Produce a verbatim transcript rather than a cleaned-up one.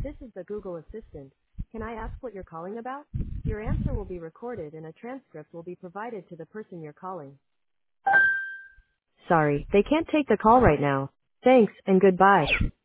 This is the Google Assistant. Can I ask what you're calling about? Your answer will be recorded and a transcript will be provided to the person you're calling. Sorry, they can't take the call right now. Thanks and goodbye.